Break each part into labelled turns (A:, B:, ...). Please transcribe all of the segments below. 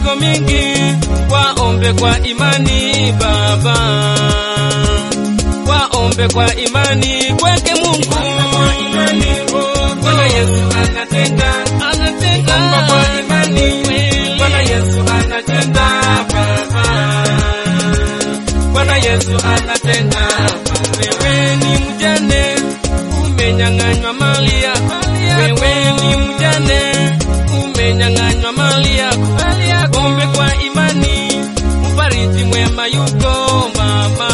A: iko mingi, waombe kwa imani Baba, waombe kwa imani kwake Mungu. Bwana Yesu anatenda, omba kwa imani. Bwana Yesu anatenda Baba, Bwana Yesu anatenda. Wewe ni mjane, umenyang'anywa mali yako. Wewe ni mjane, umenyang'anywa mali yako. Ombe kwa imani, mfariji mwema yuko mama,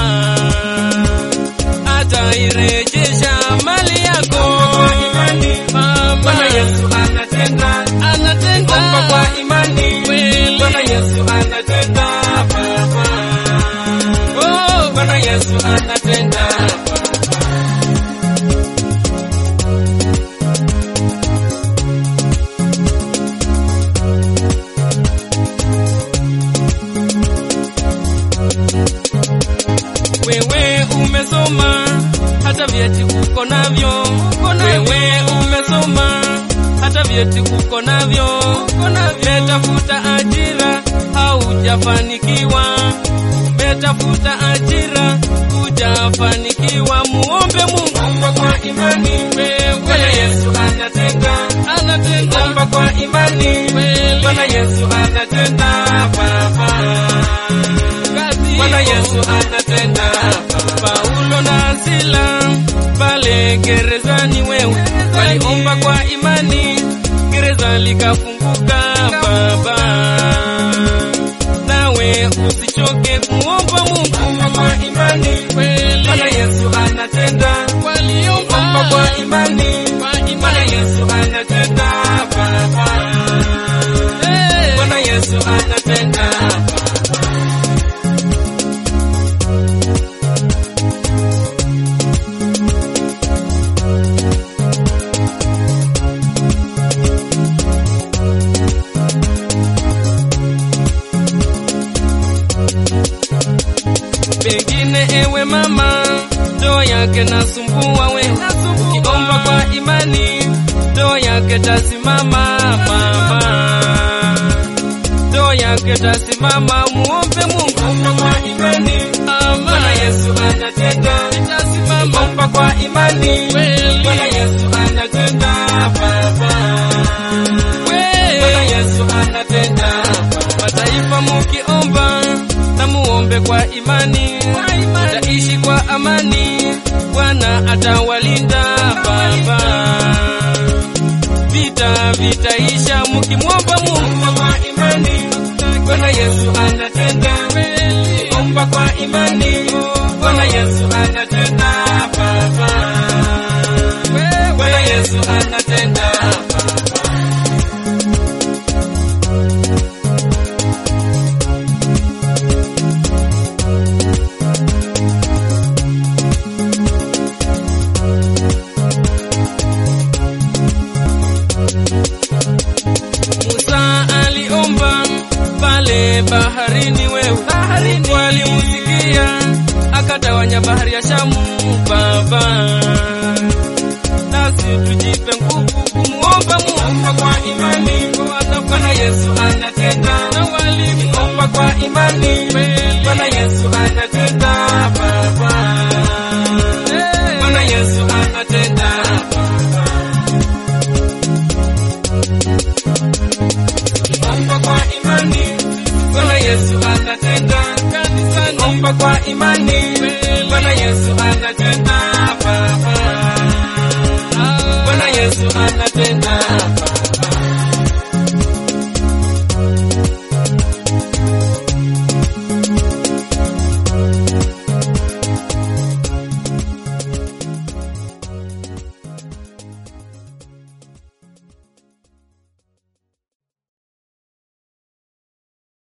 A: atairejesha mali yako. Bwana Yesu anatenda, omba kwa imani. Bwana Yesu anatenda Baba, oh Bwana Yesu anatenda. Wewe umesoma hata vyeti uko navyo. Wewe umesoma hata vyeti uko navyo. Umetafuta ajira haujafanikiwa, umetafuta ajira hujafanikiwa. Muombe Mungu, omba kwa imani. Bwana Yesu anatenda, omba kwa imani. Bwana Yesu anatenda Baba, Bwana Yesu anatenda. Paulo na Sila pale gerezani, wewe waliomba kwa imani, gereza likafunguka Baba. Nawe usichoke kuomba Mungu, omba kwa imani. Bwana Yesu anatenda, omba kwa imani. Bwana Yesu anatenda Baba, Bwana Yesu anatenda. Pengine ewe mama, ndoa yake nasumbua wewe, ukiomba kwa imani ndoa yake tasimama mama, ndoa yake tasimama. Muombe Mungu, omba kwa imani. Bwana Yesu anatenda, omba kwa imani. Bwana Yesu anatenda Baba, Bwana Yesu anatenda. Mataifa mukiomba na muombe kwa imani, utaishi kwa amani, Bwana atawalinda Baba. Vita vitaisha mukimwomba Mungu kwa imani. Bwana Yesu anatenda, omba kwa imani. Bwana Yesu anatenda Baba, Bwana Yesu anatenda. Musa aliomba pale baharini, wewe walimusikia, akatawanya bahari ya Shamu Baba. Nasi tujipe nguvu kumuomba Mungu kwa imani. Bwana Yesu anatenda, omba kwa imani. Bwana Yesu anatenda Baba, Bwana Yesu anatenda. Omba kwa imani. Bwana Yesu anatenda, omba kwa imani. Bwana Yesu anatenda Baba, Bwana Yesu anatenda.